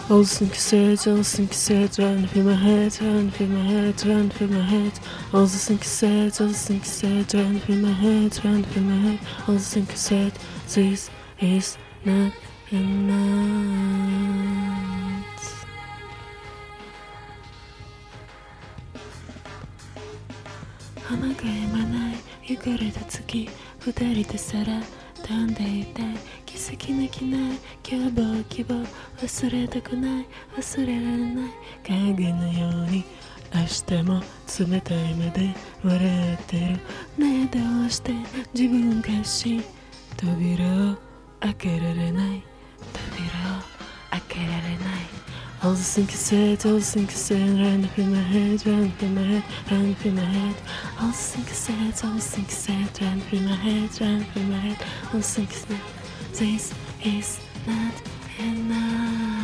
All the things said, run through my head, run through my head, run through my head. All the things said, run through my head, run through my head. All the things said, this is not enough. 花がやまない汚れた月、二人で空飛んでいたい。奇跡なきない希望、希望忘れたくない、忘れられない影のように明日も冷たい目で笑ってる。ねえどうして自分がし扉を開けられない、扉を開けられない。All the things said, all the things said, run through my head, run through my head, run through my head. All the things said, all the things said, run through my head, run through my head. All the things said, this is not enough.